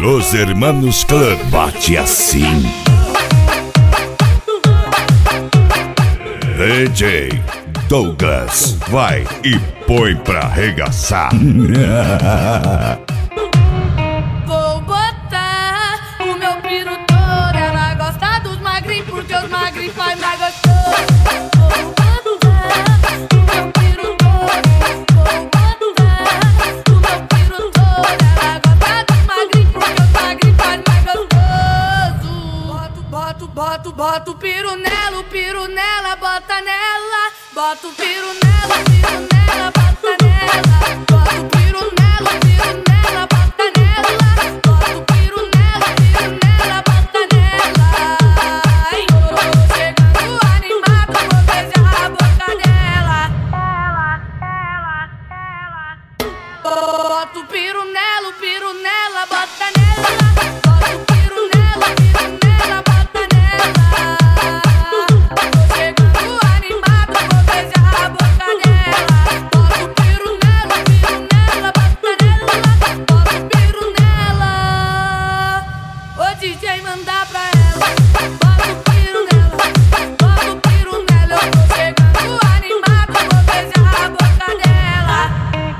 Los Hermanos Club. Bate assim. DJ Douglas, vai e põe pra arregaçar. Vou botar o meu piru todo. Ela gosta dos magrinhos porque os magrinhos faz mais gostoso. Vou botar o meu piru todo. Vou botar o meu piru todo. Ela gosta dos magrinhos porque os magrinhos faz mais gostoso. Boto o piru nela, bota nela. Bota o piru nela, bota nela. Bota o piru nela, bota nela. Bota o piru nela, bota nela. Ai, tô chegando animado, vou beijar a boca dela. Bota o piru nela, bota nela. Bota o piru nela, bota nela. Tô chegando animado, vou beijar a boca dela. Bota o piru nela, bota nela. Bota o piru nela. O DJ manda pra ela. Bota o piru nela, bota o piru nela. Eu tô chegando animado, vou beijar a boca dela.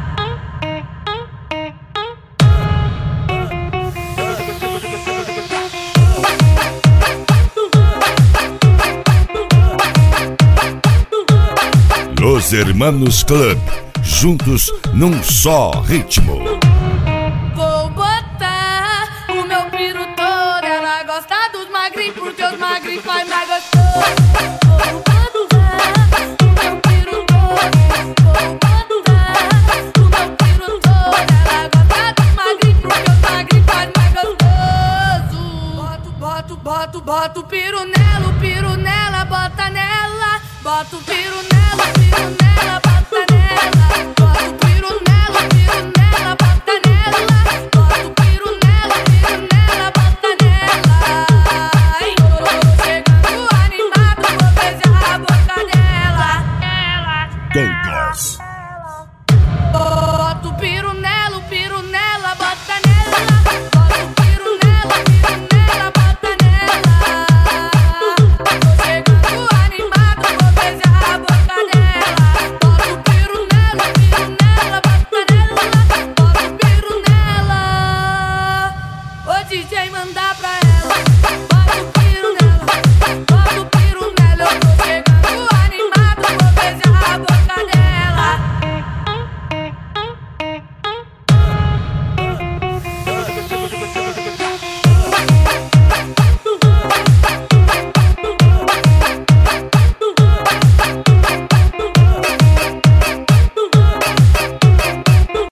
Los Hermanos Club, juntos num só ritmo. Vou botar o meu piru todo. Ela gosta dos magrinhos porque os magrinhos faz mais gostoso. Vou botar o meu piru todo. Vou botar o meu piru todo. Ela gosta dos magrinhos porque os magrinhos faz mais gostoso. Boto o piru nela, bota nela. Bota o piru nela, bota nela. Bota o piru nela, bota nela. Bota o piru nela, bota nela. Ai, tô chegando animado, vou beijar a boca dela. Douglas. Bota o piru nela, bota nela. Bota o piru nela, bota nela. Tô chegando animado, vou beijar a boca dela. Bota o piru nela, bota nela. Bota o piru nela. O DJ manda pra